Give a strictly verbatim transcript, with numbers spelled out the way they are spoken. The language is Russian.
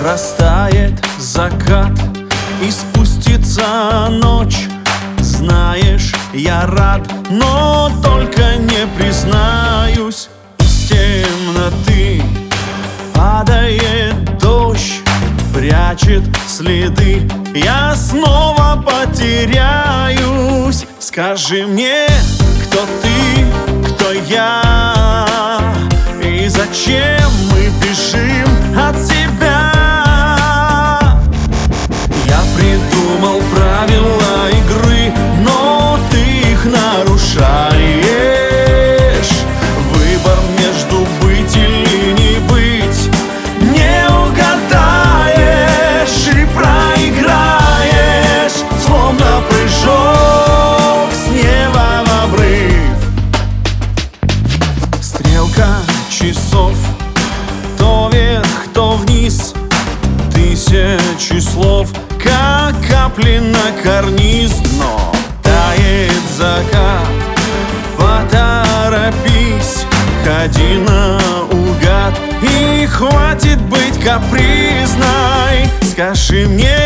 Растает закат и спустится ночь. Знаешь, я рад, но только не признаюсь. Из темноты падает дождь, прячет следы, я снова потеряюсь. Скажи мне, кто ты, кто я, и зачем мы бежим от себя? Я придумал правила игры, но ты их нарушаешь. Выбор между быть или не быть не угадаешь и проиграешь, словно прыжок с неба в обрыв. Стрелка часов то вверх, то вниз, тысячи слов, как капли на карниз. Но тает закат, поторопись, ходи наугад, и хватит быть капризной. Скажи мне,